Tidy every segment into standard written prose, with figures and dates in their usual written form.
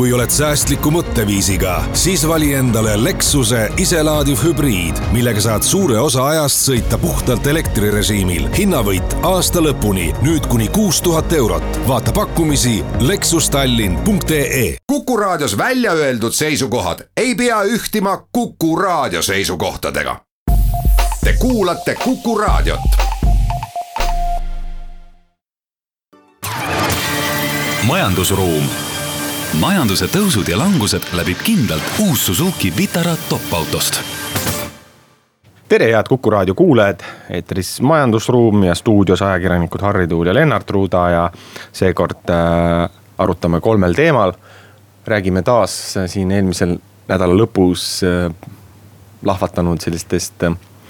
Kui oled säästliku mõtteviisiga, siis vali endale Lexuse iselaadiv hübriid, millega saad suure osa ajast sõita puhtalt elektrirežiimil. Hinnavõit aasta lõpuni, nüüd kuni 6000 €. Vaata pakkumisi lexustallin.ee. Kuku Raadios välja öeldud seisukohad ei pea ühtima Kuku Raadio seisukohtadega. Te kuulate Kuku Raadiot. Majandusruum. Majanduse tõusud ja langused läbib kindlalt uus Suzuki Vitara top-autost. Tere head Kuku Raadio kuulajad, eetris Majandusruum ja stuudios ajakirjanikud Harri Tuul ja Lennart Ruuda ja seekord arutame 3 teemal. Räägime taas siin eelmisel nädala lõpus lahvatanud sellistest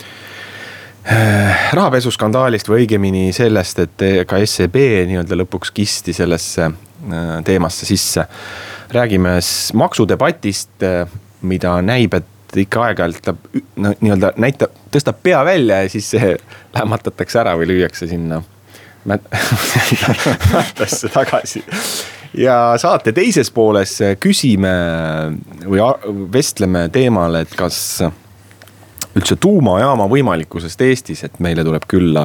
rahapesuskandaalist või õigemini sellest, et ka SEB nii-öelda lõpuks kisti sellesse teemasse sisse. Räägime maksudebatist, mida näib, et ikka aeg-ajalt nii-öelda tõstab pea välja ja siis see lämmatatakse ära või lüüakse sinna mättasse tagasi. Ja saate teises pooles küsime või vestleme teemal, et kas üldse tuumajaama võimalikkusest Eestis, et meile tuleb külla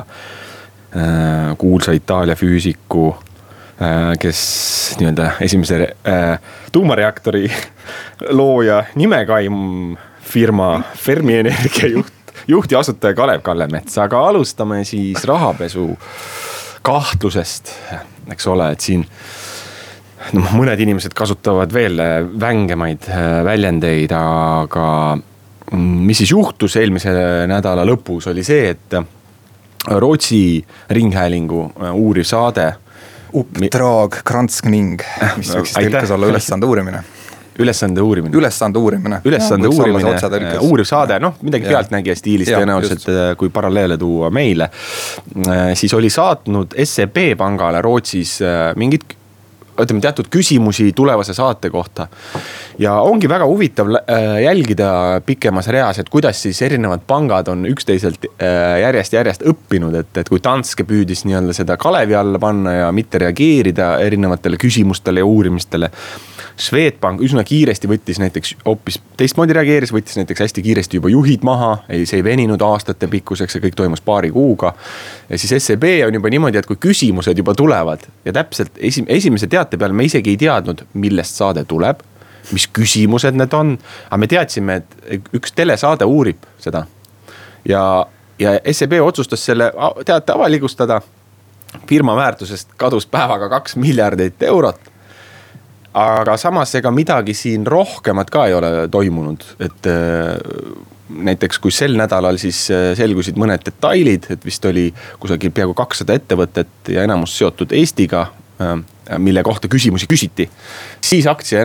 kuulsa Itaalia füüsiku, kes nii-öelda esimese tuumareaktori looja Nimekaim firma Fermi Energia juht ja asutaja Kalev Kallemets. Aga alustame siis rahapesu kahtlusest, eks ole, et siin mõned inimesed kasutavad veel vängemaid väljendeid, aga mis siis juhtus eelmise nädala lõpus oli see, et Rootsi ringhäälingu uuriv saade Uppdrag granskning, mis võiks tõlkes olla ülesande uurimine. Ülesande uurimine, uuriv saade, midagi pealtnägija stiilist tõenäoliselt, kui paralleele tuua meile. Siis oli saatnud SEB pangale Rootsis mingid teatud küsimusi tulevase saate kohta. Ja ongi väga huvitav jälgida pikemas reas, et kuidas siis erinevad pangad on üksteiselt järjest õppinud, et kui Danske püüdis nii-öelda seda Kalevi alla panna ja mitte reageerida erinevatele küsimustele ja uurimistele. Swedbank üsna kiiresti võttis näiteks hoopis teistmoodi reageeris, võttis näiteks hästi kiiresti juba juhid maha, see ei veninud aastate pikkuseks ja kõik toimus paari kuuga. Ja siis SEB on juba niimoodi, et kui küsimused juba tulevad ja täpselt esimese teate peale me isegi ei teadnud, millest saade tuleb, mis küsimused need on, aga me teadsime, et üks telesaade uurib seda. Ja SEB otsustas selle teate avalikustada, firma väärtusest kadus päevaga 2 miljardit eurot. Aga samas ega midagi siin rohkemat ka ei ole toimunud, et näiteks kui sel nädalal siis selgusid mõned detailid, et vist oli kusagil peaaegu 200 ettevõtet ja enamus seotud Eestiga, mille kohta küsimusi küsiti, siis aktsia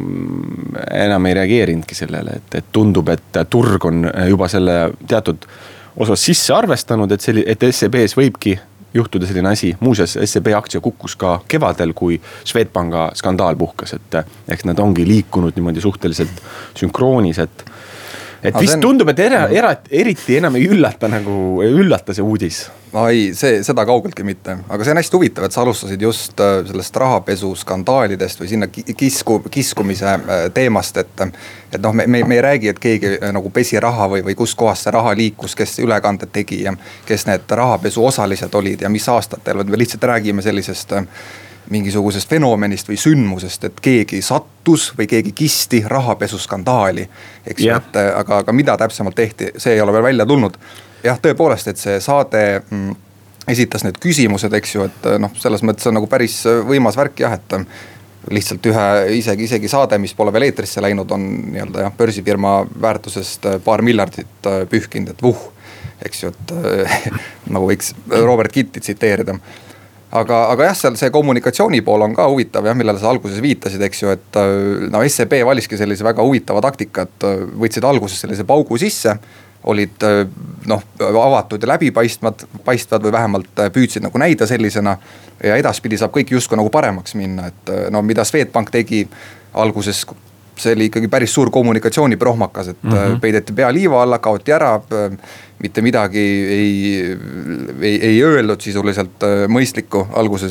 enam ei reageerinudki sellele, et tundub, et turg on juba selle teatud osas sisse arvestanud, et SEB-s võibki juhtuda selline asi. Muuseas, SEB aktsia kukkus ka kevadel, kui Swedbanka skandaal puhkas, et eks nad ongi liikunud niimoodi suhteliselt sünkroonis, et vist tundub, et eriti enam ei üllata see uudis. Ei, seda kaugeltki mitte, aga see on hästi huvitav, et sa alustasid just sellest rahapesu skandaalidest või sinna kiskumise teemast, et me ei räägi, et keegi nagu pesi raha või kus kohas see raha liikus, kes ülekanded tegi ja kes need rahapesu osalised olid ja mis aastatel, me lihtsalt räägime sellisest mingisugusest fenomenist või sündmusest, et keegi sattus või keegi kisti rahapesuskandaali, eks ju, aga mida täpsemalt tehti, see ei ole veel välja tulnud. Jah, tõepoolest, et see saade esitas need küsimused, eks ju, et selles mõttes on nagu päris võimas värk, et lihtsalt isegi saade, mis pole veel eetrisse läinud, on nii-öelda börsifirma väärtusest paar miljardit pühkinud, et eks ju, et nagu võiks Robert Kitti tsiteerida. Aga jah, seal see kommunikatsiooni pool on ka huvitav, millele sa alguses viitasid, eks ju, et SEB valiski sellise väga huvitava taktika, et võtsid alguses sellise paugu sisse, olid avatud ja läbipaistvad või vähemalt püüdsid nagu näida sellisena ja edaspidi saab kõik justkui nagu paremaks minna, et mida Swedbank tegi alguses, see oli ikkagi päris suur kommunikatsiooniprohmakas, et peideti pea liiva alla, kaoti ära, mitte midagi ei öeldud sisuliselt mõistlikku alguses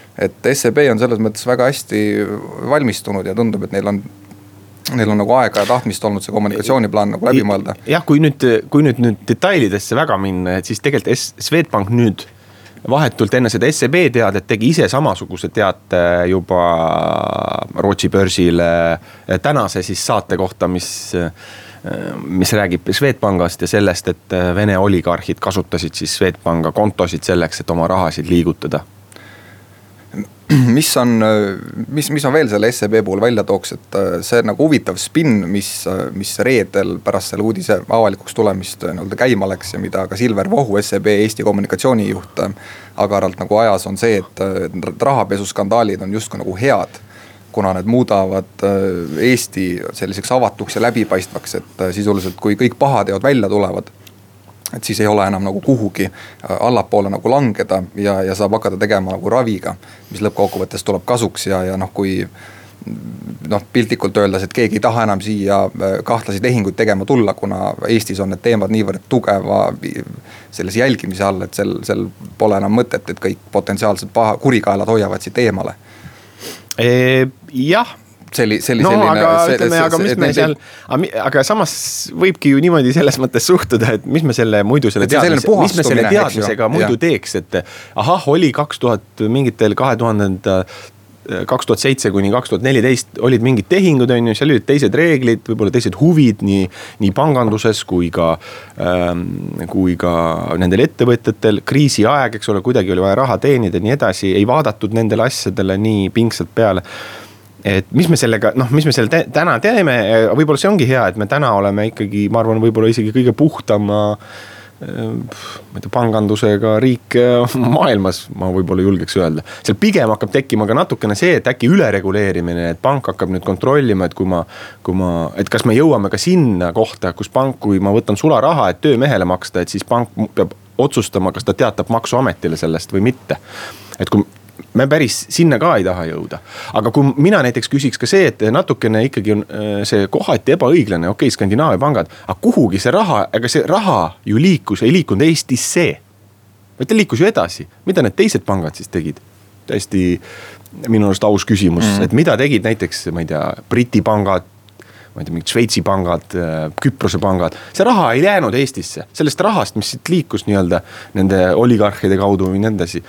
et SEB on selles mõttes väga hästi valmistunud ja tundub, et neil on nagu aega ja tahtmist olnud see kommunikatsiooniplaan nagu läbi mõelda. Jah, kui nüüd detailidesse väga minna, et siis tegelikult Swedbank nüüd vahetult enne seda SEB teadet tegi ise samasuguse teate juba Rootsi börsile tänase siis saate kohta, mis räägib Swedbankast ja sellest, et Vene oligarhid kasutasid siis Swedbanka kontosid selleks, et oma rahasid liigutada. Mis on veel selle SEB puhul välja tooks, et see nagu huvitav spin, mis reedel pärast selle uudise avalikuks tulemist käima läks ja mida ka Silver Vohu, SEB Eesti kommunikatsioonijuht agaralt nagu ajas, on see, et rahapesuskandaalid on justkui nagu head, kuna need muudavad Eesti selliseks avatuks ja läbipaistvaks, et sisuliselt kui kõik pahateod välja tulevad, et siis ei ole enam nagu kuhugi allapoole nagu langeda ja saab hakata tegema nagu raviga, mis lõppkokkuvõttes tuleb kasuks ja kui piltlikult öeldes, et keegi ei taha enam siia kahtlasi tehinguid tegema tulla, kuna Eestis on need teemad niivõrd tugeva sellise jälgimise all, et sel pole enam mõtet, et kõik potentsiaalsed kurikaelad hoiavad siit eemale. Jah. Aga samas võibki ju niimoodi selles mõttes suhtuda, et mis me selle teadmisega muidu teeks, et oli 2007 kuni 2014 olid mingid tehingud, seal olid teised reeglid, võib-olla teised huvid nii panganduses kui ka nendel ettevõtjatel, kriisi aeg, eks ole, kuidagi oli vaja raha teenida, nii edasi, ei vaadatud nendele asjadele nii pingsalt peale. Et mis me täna teeme, võib-olla see ongi hea, et me täna oleme ikkagi, ma arvan, võib-olla isegi kõige puhtama pangandusega riik maailmas, ma võib-olla julgeks öelda. Seal pigem hakkab tekkima ka natukene see, et äkki ülereguleerimine, et pank hakkab nüüd kontrollima, et kas me jõuame ka sinna kohta, kus pank, kui ma võtan sularaha, et töömehele maksta, et siis pank peab otsustama, kas ta teatab maksuametile sellest või mitte. Et kui me päris sinna ka ei taha jõuda. Aga kui mina näiteks küsiks ka see, et natukene ikkagi on see kohati ebaõiglane, okei, Skandinaavia pangad, aga kuhugi see raha ju ei liikunud Eestisse. Vaid ta liikus ju edasi. Mida need teised pangad siis tegid? Täiesti minu arust aus küsimus, et mida tegid näiteks, ma ei tea, Briti pangad, ma ei tea, mingid Šveitsi pangad, Küprose pangad. See raha ei jäänud Eestisse. Sellest rahast, mis siit liikus nii-öelda nende oligarhide kaudu või nendasi,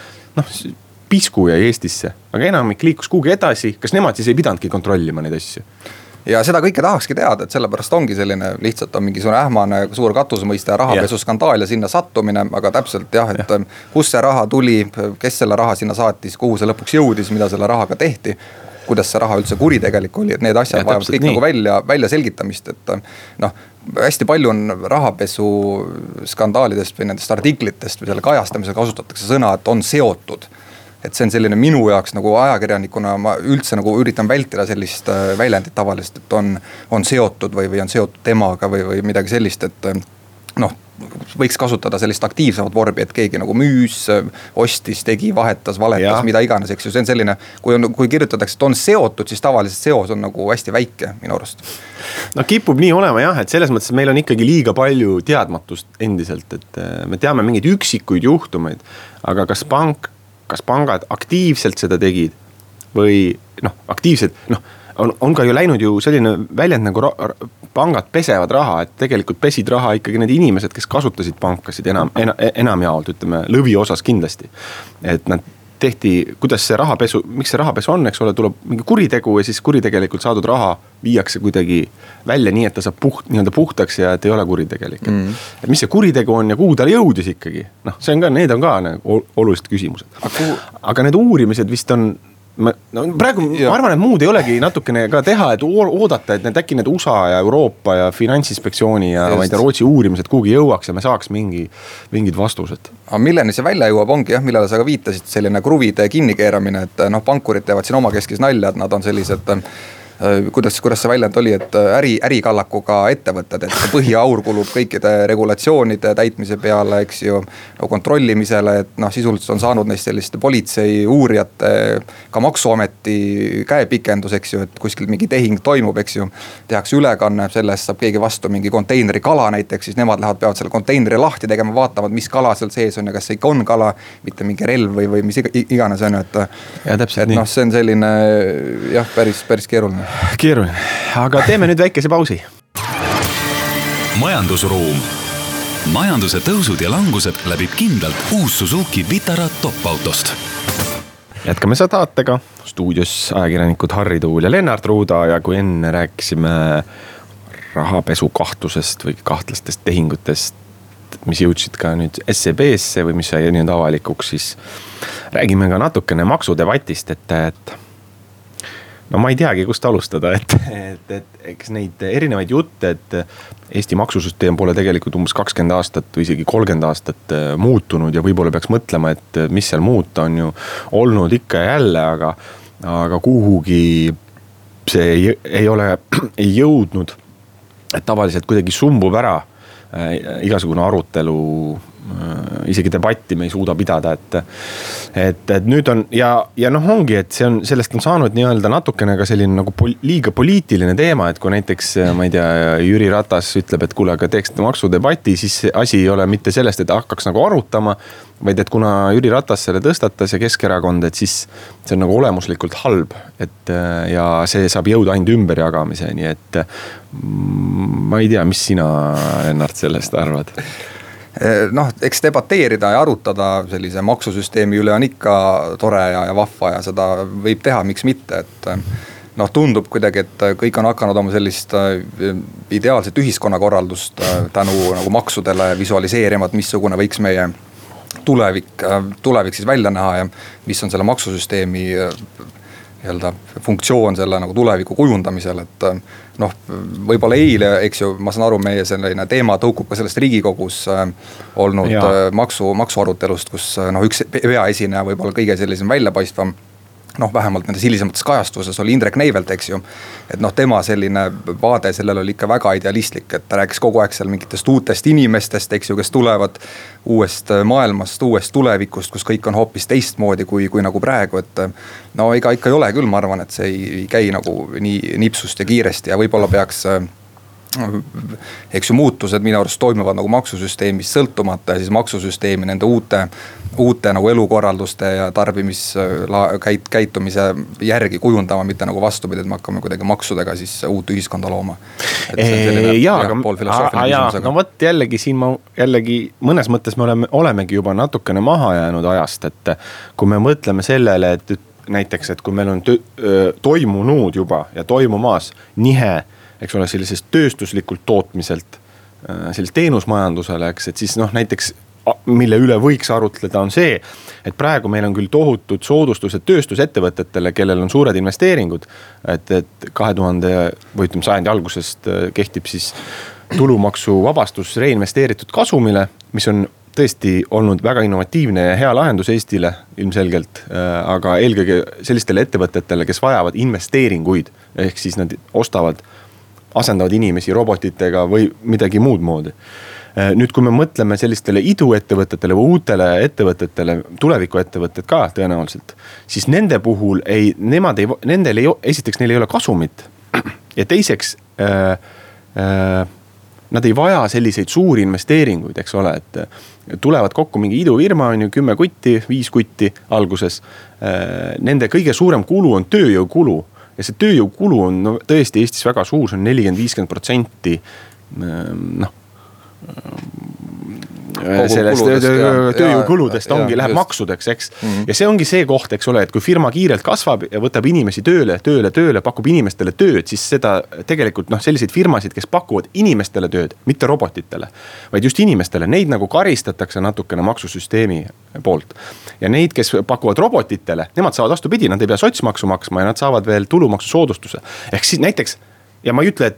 pisku jäi Eestisse, aga enamik liikus kuhugi edasi, kas nemad siis ei pidanudki kontrollima neid asju? Ja seda kõike tahakski teada, et sellepärast ongi selline lihtsalt on mingisugune ähmane suur katusmõiste rahapesuskandaal ja sinna sattumine, aga täpselt jah, et kus see raha tuli, kes selle raha sinna saatis, kuhu see lõpuks jõudis, mida selle rahaga tehti, kuidas see raha üldse kuritegelik oli, et need asjad vajavad kõik nagu välja selgitamist, et hästi palju on rahapesu skandaalidest või nendest artiklitest või selle kajastamisel kasutatakse sõna, et on seotud. Et see on selline minu jaoks nagu ajakirjanikuna, ma üldse nagu üritan vältida sellist väljendit tavalist, et on seotud või on seotud temaga või midagi sellist, et võiks kasutada sellist aktiivsemat vorbi, et keegi nagu müüs, ostis, tegi, vahetas, valetas, mida iganes, eks ju, see on selline, kui kirjutatakse, et on seotud, siis tavaliselt seos on nagu hästi väike minu arust. Kipub nii olema jah, et selles mõttes meil on ikkagi liiga palju teadmatust endiselt, et me teame mingeid üksikuid juhtumeid, aga kas pangad aktiivselt seda tegid või aktiivselt, on ka ju läinud ju selline väljend nagu pangad pesevad raha, et tegelikult pesid raha ikkagi need inimesed, kes kasutasid pankasid enamjaolt, ütleme, lõvi osas kindlasti. Et nad tehti, kuidas see rahapesu, miks see rahapesu on, eks ole, tuleb mingi kuritegu ja siis kuritegelikult saadud raha viiakse kuidagi välja nii, et ta saab puhtaks ja et ei ole kuritegelik. Et mis see kuritegu on ja kuhu ta jõudis ikkagi? See on ka, need on ka olulised küsimused. Aga need uurimised vist on, praegu ma arvan, et muud ei olegi natukene ka teha, et oodata, et äkki need USA ja Euroopa ja Finantsinspektsiooni ja Rootsi uurimised kuhugi jõuaks ja me saaks mingid vastused. Aga milleni see välja jõuab ongi jah, millele sa ka viitasid, selline kruvide kinnikeeramine, et pankurid teevad siin omakeskis nalja, et nad on sellised kuidas see väljend oli, et ärikallakuga ettevõtted, et põhiaur kulub kõikide regulatsioonide täitmise peale, eks ju, kontrollimisele, et noh, sisuliselt on saanud neist selliste politsei uurijate, ka maksuameti käepikendus, eks ju, et kuskil mingi tehing toimub, eks ju, tehakse ülekanne, sellest saab keegi vastu mingi konteineri kala näiteks, siis nemad peavad selle konteineri lahti tegema, vaatavad, mis kala seal sees on ja kas see ikka on kala, mitte mingi relv või mis iganes on, et noh, see on selline jah, päris keeruline. Aga teeme nüüd väikese pausi. Majandusruum. Majanduse tõusud ja langused läbib kindlalt uus Suzuki Vitara top-autost. Jätkame saatega. Stuudios ajakirjanikud Harri Tuul ja Lennart Ruuda ja kui enne rääkisime rahapesu kahtlusest või kahtlastest tehingutest, mis jõudsid ka nüüd SEB-sse või mis sai nüüd avalikuks, siis räägime ka natukene maksudebatist, et no ma ei teagi, kust alustada, et eks neid erinevaid jutte, et Eesti maksusüsteem pole tegelikult umbes 20 aastat või isegi 30 aastat muutunud ja võib-olla peaks mõtlema, et mis seal muuta on ju olnud ikka ja jälle, aga kuhugi see ei ole ei jõudnud, et tavaliselt kuidagi sumbub ära igasugune arutelu, isegi debatti me ei suuda pidada, et nüüd on ja noh ongi, et sellest on saanud nii-öelda natukene ka selline nagu liiga poliitiline teema, et kui näiteks, ma ei tea, Jüri Ratas ütleb, et kuule, aga teeks maksudebatti, siis asi ei ole mitte sellest, et hakkaks nagu arutama, vaid et kuna Jüri Ratas selle tõstatas ja Keskerakond, et siis see on nagu olemuslikult halb, et ja see saab jõuda ainult ümberjagamiseni, et ma ei tea, mis sina, Lennart, sellest arvad? Noh, eks debateerida ja arutada sellise maksusüsteemi üle on ikka tore ja vahva ja seda võib teha, miks mitte, et noh, tundub kuidagi, et kõik on hakanud oma sellist ideaalset ühiskonnakorraldust tänu nagu maksudele visualiseerima, et missugune võiks meie tulevik siis välja näha ja mis on selle maksusüsteemi funktsioon selle nagu tuleviku kujundamisel, et noh, võib-olla eile, eks ju, ma saan aru, meie selline teema tõukub ka sellest Riigikogus olnud maksuarutelust, kus noh, üks peaesineja võib-olla kõige sellisem väljapaistvam, noh, vähemalt nendes hilisemates kajastuses oli Indrek Neivelt, eks ju, et noh, tema selline vaade sellel oli ikka väga idealistlik, et ta rääkis kogu aeg seal mingitest uutest inimestest, eks ju, kes tulevad uuest maailmast, uuest tulevikust, kus kõik on hoopis teistmoodi kui nagu praegu, et no ikka ei ole küll, ma arvan, et see ei käi nagu nii nipsust ja kiiresti ja võib-olla peaks eks ju muutused minu arust toimuvad nagu maksusüsteemis sõltumata ja siis maksusüsteemi nende uute nagu elukorralduste ja tarbimiskäitumise järgi kujundama, mitte nagu vastupidi, et me hakkame kuidagi maksudega siis uut ühiskonda looma. No võt jällegi siin mõnes mõttes me olemegi juba natukene maha jäänud ajast, et kui me mõtleme sellele, et näiteks, et kui meil on toimunud juba ja toimumas nihe, eks ole, sellisest tööstuslikult tootmiselt, sellist teenusmajandusele, eks, et siis noh, näiteks mille üle võiks arutleda on see, et praegu meil on küll tohutud soodustused tööstusettevõtetele, kellel on suured investeeringud, et 2000 või ütleme sajandi algusest kehtib siis tulumaksuvabastus reinvesteeritud kasumile, mis on tõesti olnud väga innovatiivne ja hea lahendus Eestile ilmselgelt, aga eelkõige sellistele ettevõtetele, kes vajavad investeeringuid, ehk siis nad asendavad inimesi robotitega või midagi muud moodi. Nüüd, kui me mõtleme sellistele iduettevõtetele või uutele ettevõtetele, tulevikuettevõtted ka tõenäoliselt, siis nende puhul esiteks neil ei ole kasumit ja teiseks nad ei vaja selliseid suuri investeeringuid, eks ole, et tulevad kokku mingi idufirma, on ju 10 kutti, 5 kutti alguses. Nende kõige suurem kulu on tööjõukulu. Ja see tööjõukulu on tõesti Eestis väga suur, see on 40-50% sellest tööjõukuludest ongi, läheb maksudeks, eks. Ja see ongi see koht, eks ole, et kui firma kiirelt kasvab ja võtab inimesi tööle, pakub inimestele tööd, siis seda tegelikult selliseid firmasid, kes pakuvad inimestele tööd, mitte robotitele, vaid just inimestele, neid nagu karistatakse natukene maksusüsteemi poolt. Ja neid, kes pakuvad robotitele, nemad saavad vastupidi, nad ei pea sotsmaksu maksma ja nad saavad veel tulumaksu soodustuse. Ehk siis näiteks, ja ma ei ütle, et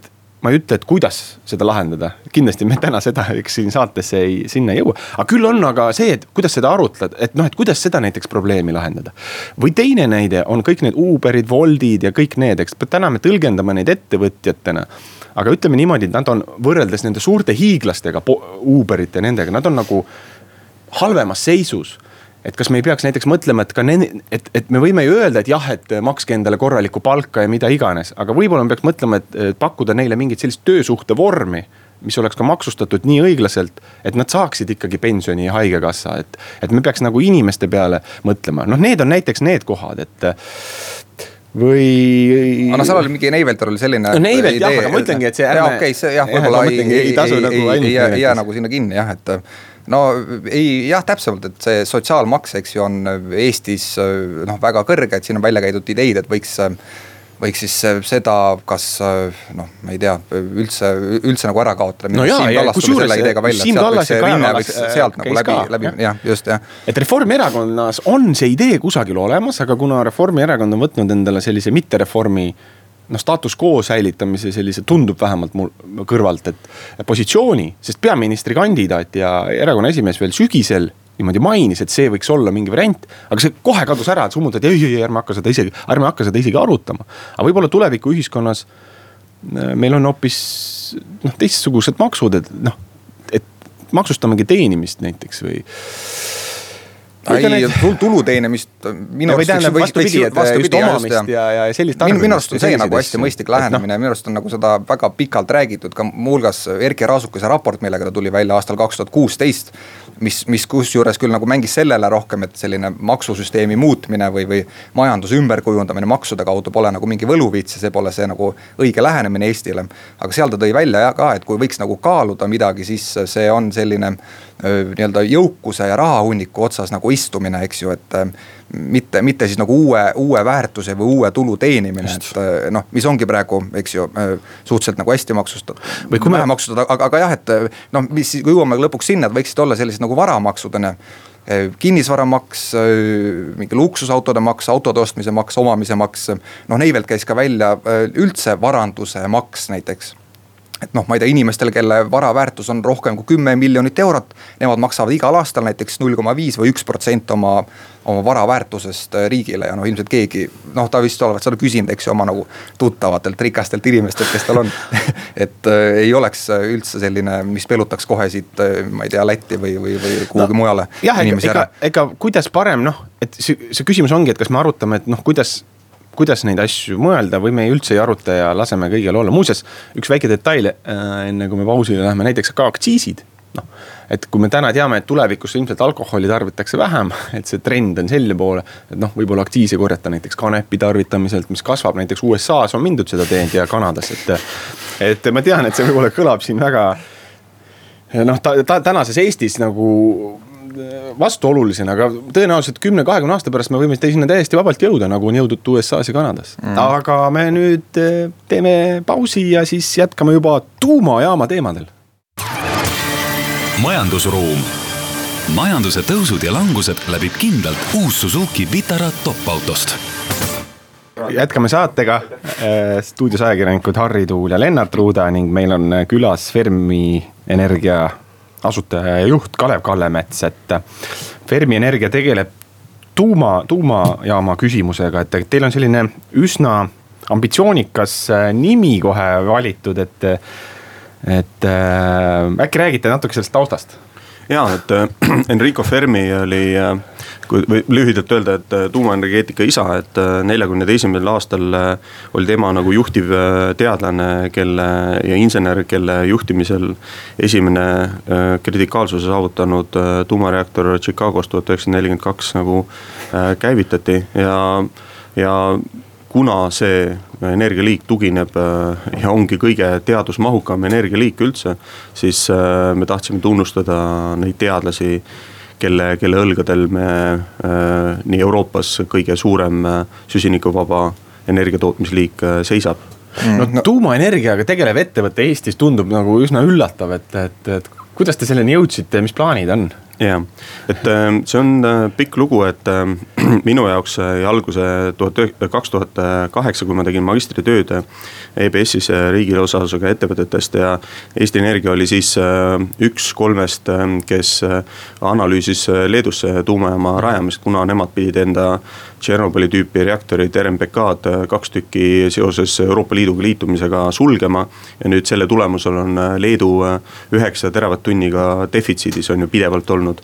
ma ei ütle, et kuidas seda lahendada, kindlasti me täna seda eks siin saatesse sinna ei jõua, aga küll on aga see, et kuidas seda arutled, et noh, et kuidas seda näiteks probleemi lahendada. Või teine näide on kõik need Uberid, Woltid ja kõik need, eks täna me tõlgendame neid ettevõtjatena, aga ütleme niimoodi, et nad on võrreldes nende suurte hiiglastega, Uberite ja nendega, nad on nagu halvemas seisus. Et kas me ei peaks näiteks mõtlema, et me võime ju öelda, et jah, et makske endale korralikku palka ja mida iganes, aga võib-olla me peaks mõtlema, et pakkuda neile mingit sellist töösuhte vormi, mis oleks ka maksustatud nii õiglaselt, et nad saaksid ikkagi pensioni ja haigekassa, et me peaks nagu inimeste peale mõtlema. Noh, need on näiteks need kohad, et või... No seal oli mingi Neiveltil oli selline... No Neivelt jah, aga ma ütlengi, et see ärme... Ja okei, see jah, võib-olla ei jää nagu sinna kinni jah, et... No ei, jah, täpsemalt, et see sotsiaalmaks, eks ju, on Eestis väga kõrge, et siin on välja käidud ideid, et võiks siis seda, kas ma ei tea, üldse nagu ära kaotada. No jaa, ja kusjuures Siim Kallas ja Kaja Kallas sealt nagu läbi, jah, just, jah. Et Reformierakonnas on see idee kusagil olemas, aga kuna Reformierakond on võtnud endale sellise mittereformi status quo säilitamise sellise tundub vähemalt mul kõrvalt, et positsiooni, sest peaministri kandidaat ja erakonna esimees veel sügisel niimoodi mainis, et see võiks olla mingi variant, aga see kohe kadus ära, et summutati, ärme hakka seda isegi arutama. Aga võib-olla tuleviku ühiskonnas meil on hoopis teistsugused maksud, et maksustamegi teenimist näiteks või... Ei, tulu teenimist minu arust on see nagu hästi mõistlik lähenemine, minu arust on nagu seda väga pikalt räägitud, ka muuhulgas Erki Raasukese raport, millega ta tuli välja aastal 2016, mis kusjuures küll nagu mängis sellele rohkem, et selline maksusüsteemi muutmine või majanduse ümberkujundamine maksude kaudu pole nagu mingi võluvits ja see pole see nagu õige lähenemine Eestile. Aga seal ta tõi välja ka, et kui võiks nagu kaaluda midagi, siis see on selline nii-öelda jõukuse ja rahahunniku otsas nagu istumine, eks ju, et mitte siis nagu uue väärtuse või uue tulu teenimine, et mis ongi praegu, eks ju, suhteliselt nagu hästi maksustatud. Või kui vähe maksustada, aga jah, et mis kui jõuame lõpuks sinna, et võiksid olla sellised nagu varamaksudena, kinnisvaramaks, mingi luksusautode maks, autode ostmise maks, omamise maks, Neivelt käis ka välja üldse varanduse maks näiteks. Et ma ei tea, inimestel, kelle varaväärtus on rohkem kui 10 miljonit eurot, nemad maksavad igal aastal näiteks 0,5 või 1% oma varaväärtusest riigile ja ilmselt keegi, ta vist olevat seda küsinud, eks ju, oma nagu tuttavatelt, rikastelt inimestelt, kes tal on, et ei oleks üldse selline, mis pelutaks kohe siit, ma ei tea, Lätti või kuhugi mujale. Jah, ega kuidas parem, et see küsimus ongi, et kas me arutame, et kuidas neid asju mõelda või me üldse ei aruta ja laseme kõigil olla. Muuseas, üks väike detail, enne kui me pausile läheme, näiteks ka aktsiisid. Et kui me täna teame, et tulevikus ilmselt alkoholi tarvitakse vähem, et see trend on selle poole, et võib-olla aktsiisi korjata näiteks kanepi tarvitamiselt, mis kasvab näiteks USA's on mindud seda teed ja Kanadas, et ma tean, et see võib-olla kõlab siin väga tänases Eestis nagu vastuolulisena, aga tõenäoliselt 10-20 aasta pärast me võime sinna täiesti vabalt jõuda, nagu on jõudud USA's ja Kanadas. Aga me nüüd teeme pausi ja siis jätkame juba tuumajaama teemadel. Majandusruum. Majanduse tõusud ja langused läbib kindlalt uus Suzuki Vitara top-autost. Jätkame saatega. Stuudios ajakirjanikud Harri Tuul ja Lennart Ruuda ning meil on külas Fermi Energia asutaja ja juht Kalev Kallemets, et Fermi Energia tegeleb tuumajaama küsimusega, et teil on selline üsna ambitsioonikas nimi kohe valitud, et äkki räägite natuke sellest taustast? Jaa, et Enrico Fermi oli, kui lühidalt öelda, et tuumaenergeetika isa, et 42. aastal oli tema nagu juhtiv teadlane ja insener, kelle juhtimisel esimene kritikaalsuse saavutanud tuumareaktor Chicagos 1942 nagu käivitati ja kuna see energialiik tugineb ja ongi kõige teadusmahukam energialiik üldse, siis me tahtsime tunnustada neid teadlasi, kelle õlgadel me nii Euroopas kõige suurem süsinikuvaba energiatootmisliik seisab. Tuumaenergiaga tegelev ettevõte Eestis tundub nagu üsna üllatav, et kuidas te selleni jõudsite ja mis plaanid on? jah, et see on pikk lugu, et minu jaoks alguse 2008, kui ma tegin magistritööd EBS-is riigile osalusega ettevõtetest ja Eesti Energia oli siis üks 3, kes analüüsis Leedusse tuumajaama rajamist, kuna nemad pidid enda Tšernobõli tüüpi reaktorid RMPK-d 2 tükki seoses Euroopa Liiduga liitumisega sulgema ja nüüd selle tulemusel on Leedu 9 teravatt-tunniga defitsiidis on ju pidevalt olnud.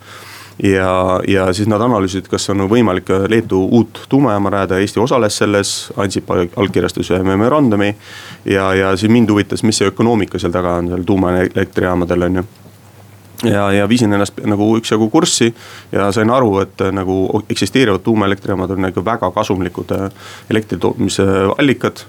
Ja siis nad analüüsid, kas on võimalik Leedu uut tuumajaama rajada, Eesti osales selles, Ansip allkirjastus ühe memorandumi ja siis mind huvitas, mis see ökonoomika seal taga on seal tuumaelektrijaamadel on ju. Ja viisin ennast nagu üksjagu kurssi ja sain aru, et nagu eksisteerivad tuumaelektrijaamad on nagu väga kasumlikud elektritootmise allikad,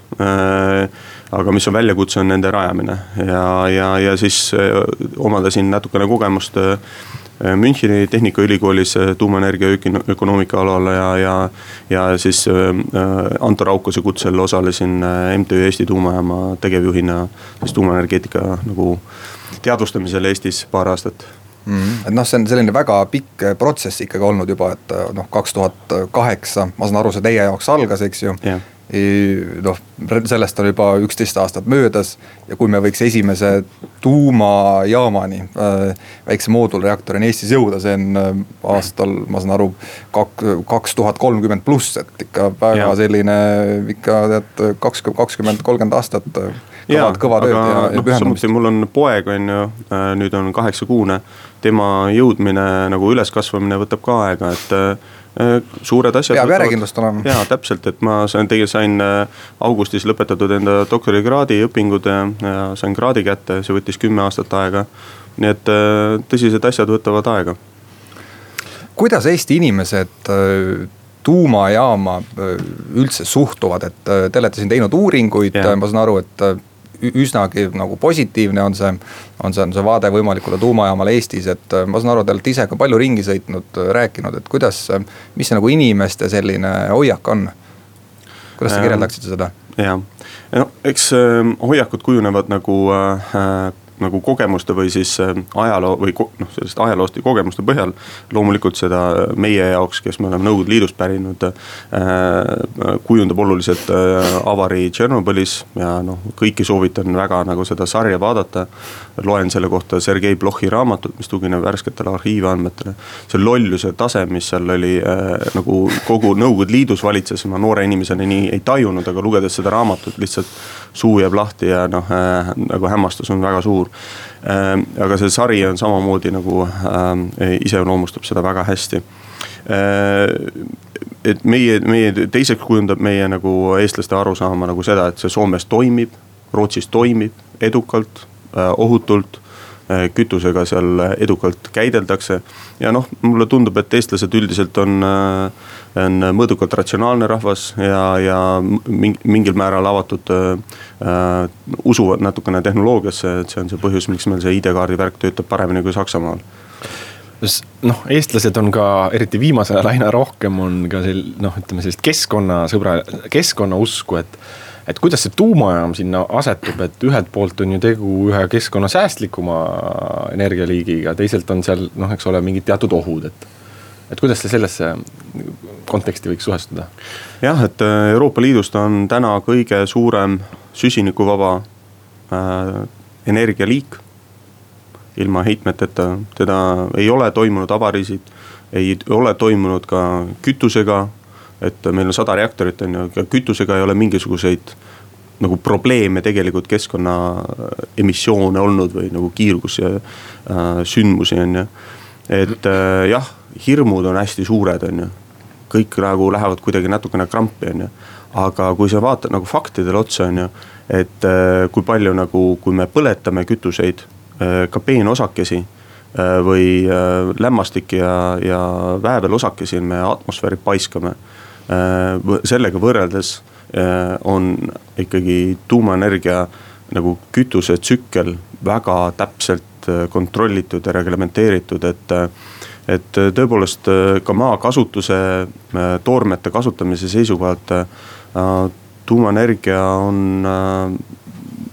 aga mis on väljakutse on nende rajamine ja siis omandasin natukene kogemust Müncheni Tehnikaülikoolis tuumaenergia ökonoomika alal ja siis Anto Raukose kutsel osalesin MTÜ Eesti tuumajaama tegevjuhina siis tuumaenergeetika nagu teadvustamisel Eestis paar aastat. Et noh, see on selline väga pikk protsess ikkagi olnud juba, et noh 2008, ma saan aru, see teie jaoks algas, eks ju. Noh, sellest on juba 11 aastat möödas ja kui me võiks esimese tuumajaamani väikse moodulreaktorini Eestis jõuda, see on aastal, ma saan aru, 2030 pluss, et ikka väga selline ikka 20-30 aastat kõva tööd ja pühendamist. Mul on poeg on ju, nüüd on 8-kuune, tema jõudmine nagu üleskasvamine võtab ka aega, et suured asjad. Peab järjekindlust olema. Jaa, täpselt, et ma sain augustis lõpetatud enda doktorikraadi õpingud ja sain kraadi kätte, see võttis 10 aastat aega. Nii et tõsised asjad võtavad aega. Kuidas Eesti inimesed tuumajaama üldse suhtuvad, et te olete siin teinud uuringuid, ma saan aru, et üsnagi nagu positiivne on see vaade võimalikule tuumajaamale Eestis, et ma saan aru, te olete ise ka palju ringi sõitnud, rääkinud, et mis see nagu inimeste selline hoiak on? Kuidas te kirjeldaksite seda? Jah, no, eks hoiakud kujunevad nagu kogemuste või siis ajaloo või sellest ajaloost ja kogemuste põhjal. Loomulikult seda meie jaoks, kes me oleme Nõukogude Liidust pärinud, kujundab oluliselt avari Tšernobõlis ja kõiki soovitan väga nagu seda sarja vaadata. Loen selle kohta Sergei Blochi raamatut, mis tugineb värsketele arhiiviandmetele. See lolluse tase, mis seal oli nagu kogu Nõukogude Liidus valitses, ma noore inimesena nii ei tajunud, aga lugedes seda raamatut lihtsalt suu jääb lahti ja nagu hämmastus on väga suur. Aga see sari on samamoodi nagu ise loomustab seda väga hästi. Et meie teiseks kujundab meie nagu eestlaste arusaama nagu seda, et see Soomes toimib, Rootsis toimib edukalt, ohutult, kütusega seal edukalt käideldakse ja mulle tundub, et eestlased üldiselt on mõõdukalt ratsionaalne rahvas ja mingil määral avatud usuvad natukene tehnoloogiasse, et see on see põhjus, miks meil see ID-kaardi värk töötab paremini kui Saksamaal. Eestlased on ka, eriti viimase ajal aina rohkem on ka ütleme sellist keskkonna usku, et kuidas see tuumajaam sinna asetub, et ühelt poolt on ju tegu ühe keskkonna säästlikuma energialiigiga, teiselt on seal, eks ole, mingid teatud ohud, et kuidas see sellesse konteksti võiks suhestuda? Jah, et Euroopa Liidust on täna kõige suurem süsinikuvaba energialiik ilma heitmeteta, teda ei ole toimunud avariisid, ei ole toimunud ka kütusega, et meil on 100 reaktorit on ju, kütusega ei ole mingisuguseid nagu probleeme tegelikult keskkonna emissioone olnud või nagu kiirgus ja sündmusi on ju. Et jah, hirmud on hästi suured on ju, kõik nagu lähevad kuidagi natukene krampi on ju, aga kui sa vaatad nagu faktidele otsa on ju, et kui palju nagu, kui me põletame kütuseid, ka peenosakesi või lämmastik ja väävelosakesi me atmosfääri paiskame, sellega võrreldes on ikkagi tuumaenergia nagu kütuse tsükkel väga täpselt kontrollitud ja reglementeeritud, et tõepoolest ka maakasutuse, toormete kasutamise seisukohalt tuumaenergia on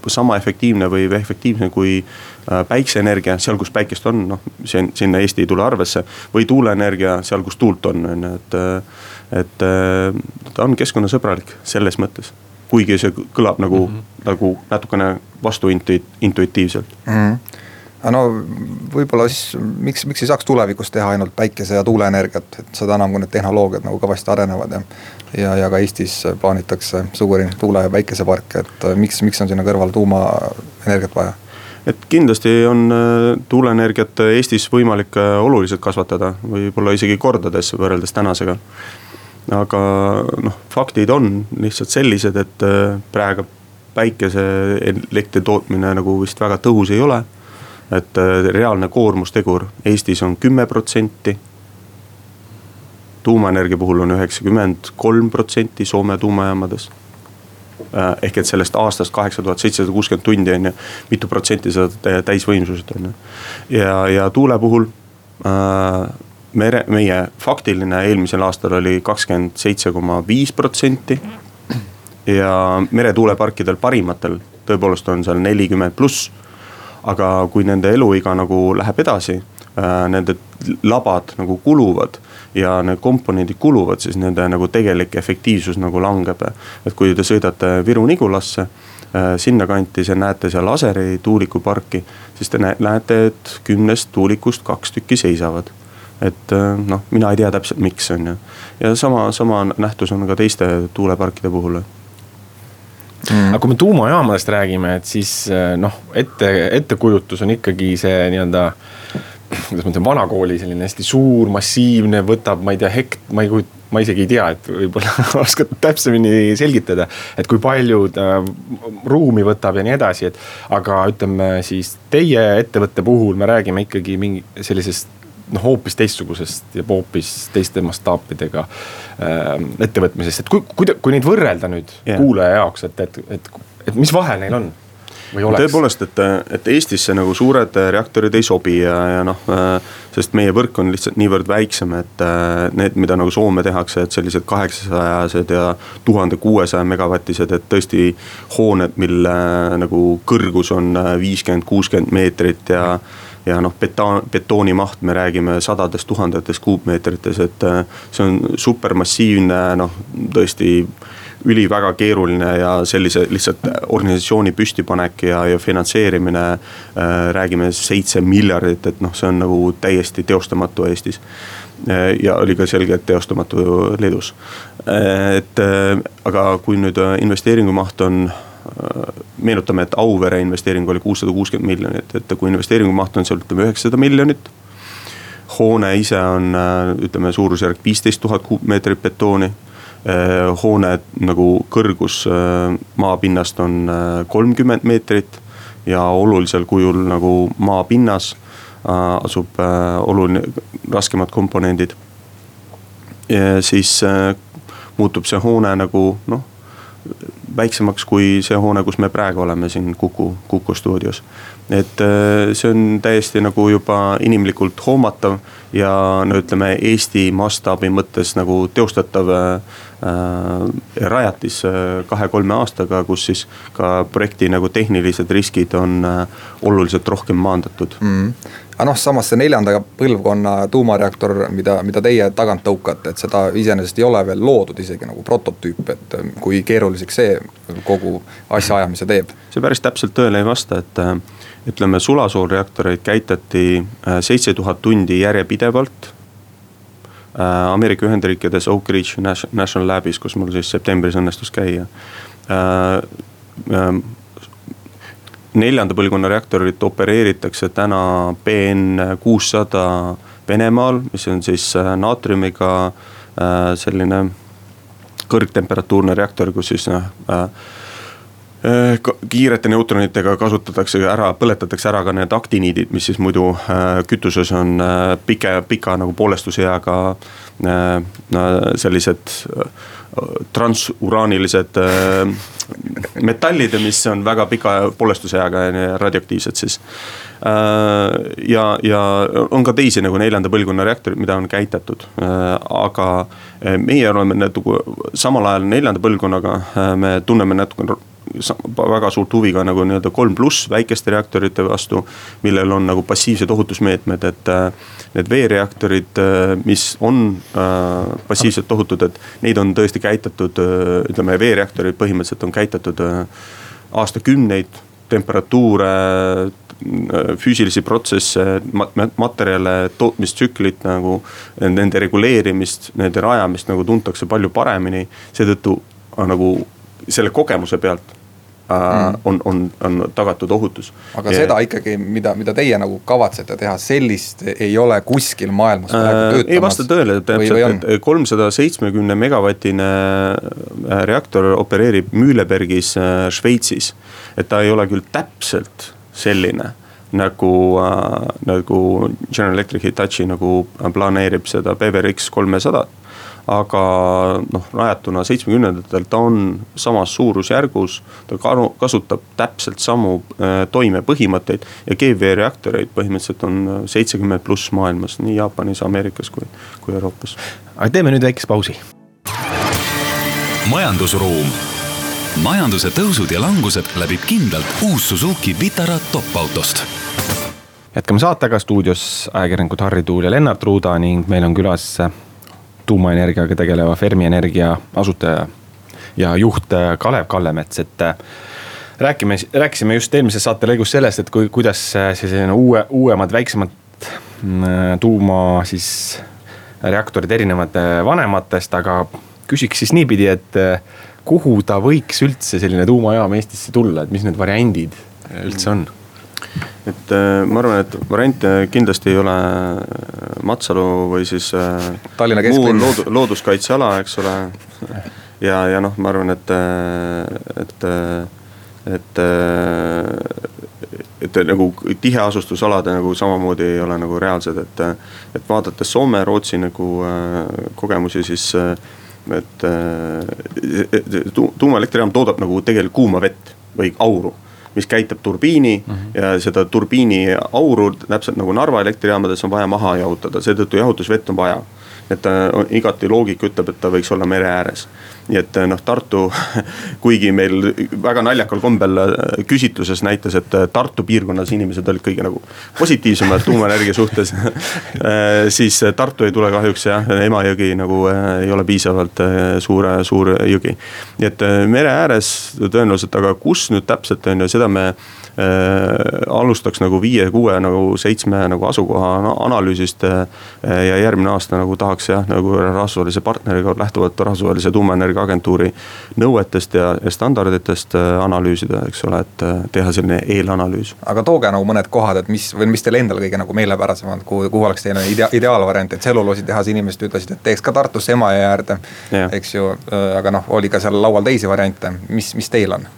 kas sama efektiivne või efektiivne kui päikseenergia, seal kus päikest on, noh, sinna Eesti ei tule arvesse, või tuuleenergia seal, kus tuult on, et ta on keskkonnasõbralik selles mõttes. Kuigi see kõlab nagu natukene vastu intuitiivselt. No võib-olla siis, miks ei saaks tulevikus teha ainult päikese- ja tuuleenergiat, et seda enam, kui need tehnoloogiad nagu kõvasti arenevad ja ka Eestis plaanitakse suuri tuule- ja päikeseparke, et miks on sinna kõrval tuumaenergiat vaja? Et kindlasti on tuuleenergiat Eestis võimalik oluliselt kasvatada, võib-olla isegi kordades võrreldes tänasega. Aga noh, faktid on lihtsalt sellised, et praegu päikese elektri tootmine nagu vist väga tõhus ei ole. Et reaalne koormustegur Eestis on 10%, tuumaenergia puhul on 93% Soome tuumajaamades. Ehk et sellest aastast 8760 tundi on ja mitu protsenti seda täisvõimsused on. Ja tuule puhul meie faktiline eelmisel aastal oli 27,5% ja meretuuleparkidel parimatel tõepoolest on seal 40+. Aga kui nende eluiga nagu läheb edasi, nende labad nagu kuluvad ja need komponendid kuluvad, siis nende nagu tegelik efektiivsus nagu langeb. Et kui te sõidate Viru-Nigulasse, sinna kanti, see näete seal Aseri tuulikuparki, siis te näete, et 10 tuulikust 2 tükki seisavad. Et noh, mina ei tea täpselt miks on ja sama nähtus on ka teiste tuuleparkide puhul. Aga kui me tuumajaamadest räägime, et siis noh, ettekujutus on ikkagi see nii-öelda, kuidas ma ütlen, vanakooli selline hästi suur, massiivne, võtab, ma ei tea, ma isegi ei tea, et võib-olla oskad täpsemini selgitada, et kui palju ruumi võtab ja nii edasi, aga ütleme siis teie ettevõtte puhul me räägime ikkagi mingi sellisest hoopis teistsugusest ja hoopis teiste mastaapidega ettevõtmisest, et kui neid võrrelda nüüd kuulaja jaoks, et mis vahe neil on? Tõepoolest, et Eestisse nagu suured reaktorid ei sobi ja noh, sest meie võrk on lihtsalt niivõrd väiksem, et need, mida nagu Soome tehakse, et sellised 800-sed ja 1600 megavatised, et tõesti hooned, mille nagu kõrgus on 50-60 meetrit ja noh, betoonimaht me räägime sadades tuhandetes kuupmeetrites, et see on supermassiivne, noh, tõesti üli väga keeruline ja sellise lihtsalt organisatsiooni püstipanek ja finantseerimine, räägime 7 miljardit, et noh, see on nagu täiesti teostamatu Eestis. Ja oli ka selgelt teostamatu Leedus. Aga kui nüüd investeeringumaht on, meenutame, et Auvere investeering oli 660 miljonit, et kui investeeringumaht on seal 900 miljonit, hoone ise on, ütleme, suurusjärk 15 000 kuupmeetrit betooni, hoone nagu kõrgus maapinnast on 30 meetrit ja olulisel kujul nagu maapinnas asub oluline raskemad komponendid. Ja siis muutub see hoone nagu noh, väiksemaks kui see hoone, kus me praegu oleme siin Kuku stuudios. Et see on täiesti nagu juba inimlikult hoomatav ja no ütleme Eesti mastaabi mõttes nagu teostatav rajatis 2-3 aastaga, kus siis ka projekti nagu tehnilised riskid on oluliselt rohkem maandatud. Aga noh, samas see 4. põlvkonna tuumareaktor, mida teie tagant tõukate, et seda iseenesest ei ole veel loodud isegi nagu prototüüp, et kui keeruliseks see kogu asja ajamise teeb? See päris täpselt tõele ei vasta, et ütleme, sulasoolreaktoreid käitati 7000 tundi järjepidevalt Ameerika Ühendriikides Oak Ridge National Labis, kus mul siis septembris õnnestus käia. 4. põlvkonna reaktorit opereeritakse täna BN600 Venemaal, mis on siis naatriumiga selline kõrgtemperatuurne reaktor, kus siis kiirete neutronitega põletatakse ära ka need aktiniidid, mis siis muidu kütuses on pika nagu poolestusheaga sellised transuraanilised metallid, mis on väga pika poolestusheaga ja radioaktiivsed siis. Ja on ka teisi nagu 4. põlvkonna reaktorid, mida on käitatud, aga meie oleme samal ajal 4. põlvkonnaga, me tunneme väga suurt huvi ka nagu nii-öelda 3+ väikeste reaktorite vastu, millel on nagu passiivsed ohutusmeetmed, et need veereaktorid, mis on passiivselt ohutud, et neid on tõesti käitatud, ütleme veereaktorid põhimõtteliselt on käitatud aastakümneid, temperatuure, füüsilisi protsesse, materjale, tootmistsüklit nagu, nende reguleerimist, nende rajamist nagu tuntakse palju paremini, seetõttu nagu selle kogemuse pealt on tagatud ohutus. Aga seda ikkagi, mida teie nagu kavatsete teha, sellist ei ole kuskil maailmas töötamas? Ei vasta tõele, täpselt, et 370 megavatine reaktor opereerib Mühlebergis Šveitsis. Et ta ei ole küll täpselt selline, nagu General Electric Hitachi nagu planeerib seda PWRX 300, aga rajatuna 70-ndatel ta on samas suurusjärgus, ta kasutab täpselt samu toimepõhimõtteid ja GV-reaktoreid põhimõtteliselt on 70+ maailmas, nii Jaapanis, Ameerikas kui Euroopas. Aga teeme nüüd väikese pausi. Majandusruum. Majanduse tõusud ja langused läbib kindlalt uus Suzuki Vitara top-autost. Jätkame saatega stuudios ajakirjanikud Harri Tuul ja Lennart Ruuda ning meil on külas tuumaenergiaga tegeleva Fermi Energia asutaja ja juht Kalev Kallemets, et rääkisime just eelmises saate lõigus sellest, et kuidas selline uuemad, väiksemad tuuma siis reaktorid erinevate vanematest, aga küsiks siis niipidi, et kuhu ta võiks üldse selline tuumajaam Eestisse tulla, et mis need variandid üldse on? Et ma arvan, et variant kindlasti ei ole Matsalu või siis muu looduskaitseala, eks ole. Ja ma arvan, et nagu tiheasustusalade nagu samamoodi ei ole nagu reaalsed, et vaadates Soome, Rootsi nagu kogemusi, siis et tuumaelektrijaam toodab nagu tegelikult kuuma vett või auru, mis käitab turbiini ja seda turbiini auru täpselt nagu Narva elektrijaamades on vaja maha jahutada, seetõttu jahutusvett on vaja. Et igati loogika ütleb, et ta võiks olla mere ääres. Nii et Tartu, kuigi meil väga naljakal kombel küsitluses näitas, et Tartu piirkonnas inimesed olid kõige nagu positiivsemad tuumaenergia suhtes, siis Tartu ei tule kahjuks ja Emajõgi nagu ei ole piisavalt suur jõgi. Nii et mere ääres tõenäoliselt, aga kus nüüd täpselt on ja seda me alustaks nagu 5, 6, nagu 7 nagu asukoha analüüsist ja järgmine aasta nagu tahaks nagu rahvusvahelise partneriga lähtuvalt rahvusvahelise tuumaenergia agentuuri nõuetest ja standarditest analüüsida, eks ole, et teha selline eelanalüüs. Aga tooge nagu mõned kohad, et mis teil endal kõige nagu meelepärasemad, kuhu oleks teine ideaalvariant, et tselluloositehase inimesed ütlesid, et teeks ka Tartusse Emajõe äärde, eks ju, aga oli ka seal laual teisi variante, mis teil on?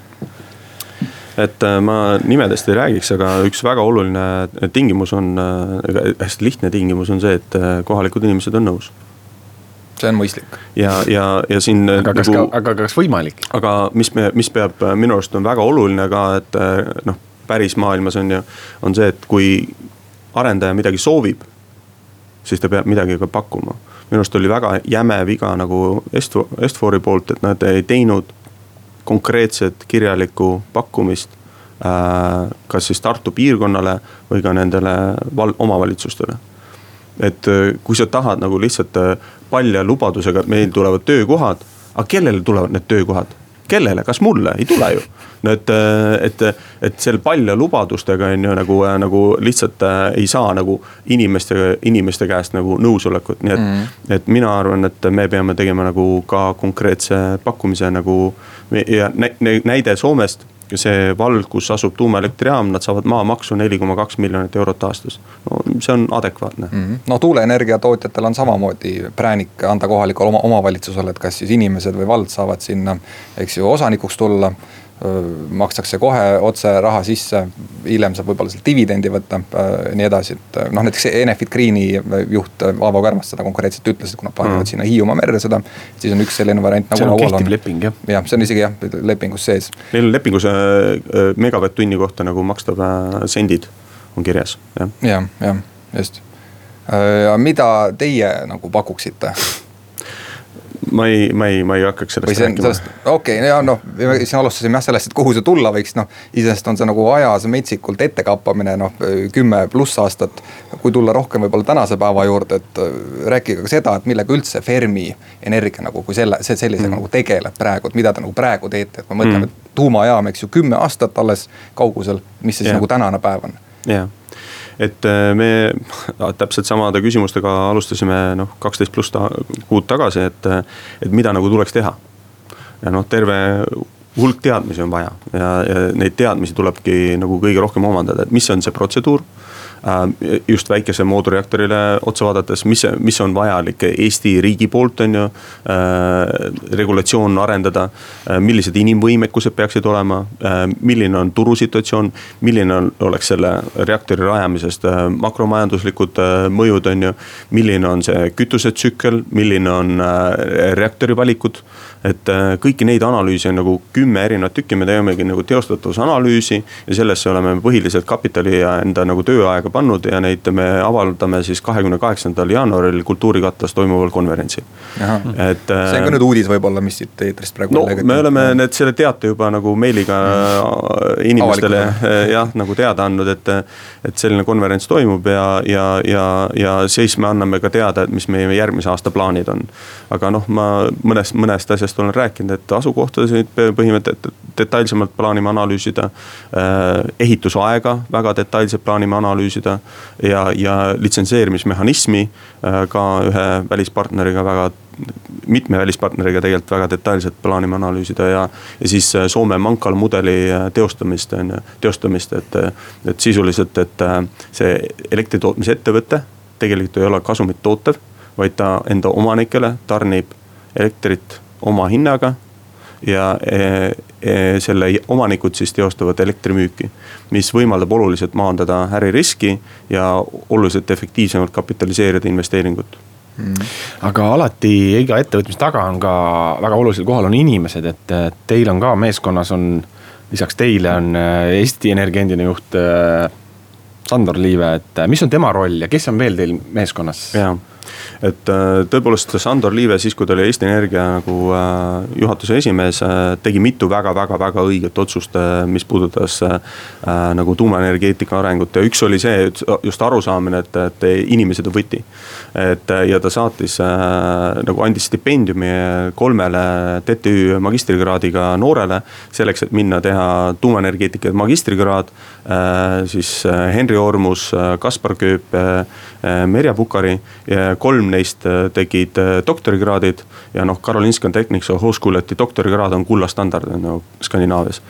Et ma nimedest ei räägiks, aga üks väga oluline tingimus on, hästi lihtne tingimus on see, et kohalikud inimesed on nõus. See on mõistlik. Ja siin aga kas võimalik? Aga mis peab minu arust on väga oluline ka, et päris maailmas on see, et kui arendaja midagi soovib, siis ta peab midagi ka pakkuma. Minu arust oli väga jäme viga nagu Est-Fori poolt, et nad ei teinud konkreetset kirjalikku pakkumist kas siis Tartu piirkonnale või ka nendele omavalitsustele. Et kui sa tahad nagu lihtsalt palja lubadusega, et meil tulevad töökohad, aga kellele tulevad need töökohad? Kellele? Kas mulle? Ei tule ju. Et seal palja lubadustega on ju nagu lihtsalt ei saa nagu inimeste käest nagu nõusolekut. Nii et mina arvan, et me peame tegema nagu ka konkreetse pakkumise nagu ja näide Soomest, see vald, kus asub tuumaelektrijaam, nad saavad maamaksu 4,2 miljonit eurot aastas. See on adekvaatne. Tuuleenergia tootjatel on samamoodi präänik anda kohalikule omavalitsusele, et kas siis inimesed või vald saavad sinna, eks ju, osanikuks tulla, makstakse kohe otse raha sisse, hiljem saab võib-olla seal dividendi võtta, nii edasi. Näiteks Enefit Greeni juht Aavo Kärmast seda konkreetselt ütles, et kuna panevad sinna Hiiumaa merre seda, siis on üks selline variant nagu laual on. See on kehtiv leping, jah? Jah, see on isegi lepingus sees. Neil on lepingus megavatt-tunni kohta nagu makstav sendid on kirjas. Ja, just. Mida teie nagu pakuksite? ma ei hakkaks sellest rääkima. Okei, ja noh, siin alustasime sellest, et kuhu see tulla võiks, noh, isest on see nagu ajas metsikult ettekappamine, noh, 10+ aastat, kui tulla rohkem võib-olla tänase päeva juurde, et rääkige ka seda, et millega üldse Fermi Energia nagu, kui sellisega nagu tegeleb praegu, et mida te nagu praegu teete, et ma mõtlen, et tuumajaam, eks ju, 10 aastat alles kaugusel, mis siis nagu tänane päev on. Jah, et me täpselt samade küsimustega alustasime 12+ kuud tagasi, et mida nagu tuleks teha. Ja terve hulk teadmisi on vaja ja neid teadmisi tulebki nagu kõige rohkem omandada, et mis on see protseduur, just väikese mootorreaktorile otsa vaadates, mis on vajalik Eesti riigi poolt, on ju, regulatsioon arendada, millised inimvõimekused peaksid olema, milline on turusituatsioon, milline oleks selle reaktori rajamisest makromajanduslikud mõjud, on ju, milline on see kütusetsükkel, milline on reaktori valikud, et kõiki neid analüüsi on nagu 10 erinevat tükki, me teemegi nagu teostatavuse ja sellesse oleme põhiliselt kapitali ja enda nagu tööaega pannud ja neid me avaldame siis 28. jaanuaril Kultuurikatlas toimuval konverentsil. See on ka nüüd uudis võib-olla, mis siit eetrist praegu me oleme selle teate juba nagu meiliga inimestele nagu teada andnud, et selline konverents toimub ja siis me anname ka teada, et mis meie järgmise aasta plaanid on. Aga ma mõnest asjast olen rääkinud, et asukohtasid põhimõtted detailsemalt plaanime analüüsida, ehitusaega väga detailselt plaanime analüüsida ja litsenseerimismehhanismi ka ühe välispartneriga mitme välispartneriga tegelikult väga detailselt plaanime analüüsida ja siis Soome Mankal mudeli teostamist, et sisuliselt, et see elektritootmise ettevõte tegelikult ei ole kasumit tootev, vaid ta enda omanikele tarnib elektrit oma hinnaga ja selle omanikud siis teostavad elektrimüüki, mis võimaldab oluliselt maandada äririski ja oluliselt efektiivsemalt kapitaliseerida investeeringut. Aga alati iga ettevõtmise taga on ka väga olulisel kohal on inimesed, et teil on ka meeskonnas on, lisaks teile on Eesti Energia endine juht Sandor Liive, et mis on tema roll ja kes on veel teil meeskonnas? Jaa. Et tõepoolest Sandor Liive siis, kui ta oli Eesti Energia nagu juhatuse esimees, tegi mitu väga õiget otsust, mis puudutas nagu tuumaenergeetika arengut ja üks oli see just arusaamine, et inimesed on võti. Ja ta saatis nagu andis stipendiumi 3 TTÜ magistrikraadiga noorele selleks, et minna teha tuumaenergeetika magistrikraad, siis Henri Ormus, Kaspar Kööp, Merja Pukari ja 3 neist tegid doktorikraadid ja Karolinska Technics Hochschuleti doktorikraad on kullastandard Skandinaavias.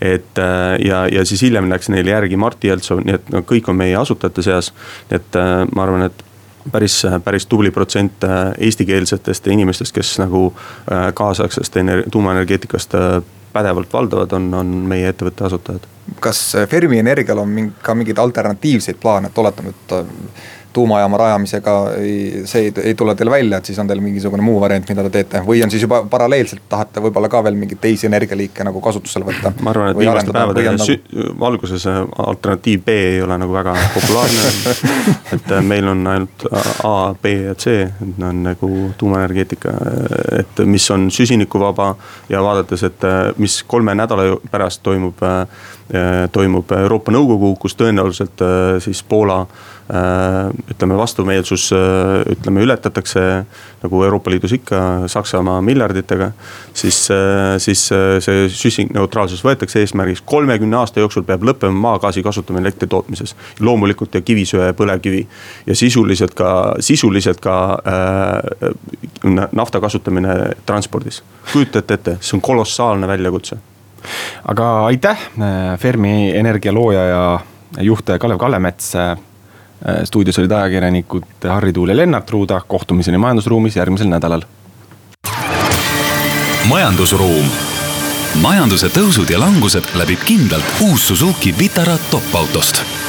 Ja siis hiljem läks neil järgi Martti Jeltsov, nii et kõik on meie asutajate seas, et ma arvan, et päris tubli protsent eestikeelsetest inimestest, kes nagu kaasaegsest tuumaenergeetikast pädevalt valdavad, on meie ettevõtte asutajad. Kas Fermi Energial on ka mingeid alternatiivseid plaane, et oletame, et tuumajaama rajamisega see ei tule teil välja, et siis on teil mingisugune muu variant, mida te teete või on siis juba paralleelselt tahate võib-olla ka veel mingeid teisi energialiike nagu kasutusele võtta? Ma arvan, et viimaste päevade valguses alternatiiv B ei ole nagu väga populaarne, et meil on ainult A, B ja C, on nagu tuumaenergeetika, et mis on süsinikuvaba ja vaadates, et mis 3 nädala pärast toimub Euroopa Nõukogu, kus tõenäoliselt siis Poola vastumeelsus ületatakse nagu Euroopa Liidus ikka Saksamaa miljarditega, siis see süsinikneutraalsus võetakse eesmärgiks 30 aasta jooksul peab lõppema maagaasi kasutamine elektritootmises, loomulikult ja kivisöe ja põlevkivi ja sisuliselt ka nafta kasutamine transpordis. Kujutate ette, see on kolossaalne väljakutse. Aga aitäh, Fermi Energia looja ja juht Kalev Kallemets. Stuudios olid ajakirjanikud Harri Tuul ja Lennart Ruuda, kohtumiseni majandusruumis järgmisel nädalal. Majandusruum. Majanduse tõusud ja langused läbib kindlalt uus Suzuki Vitara top-autost.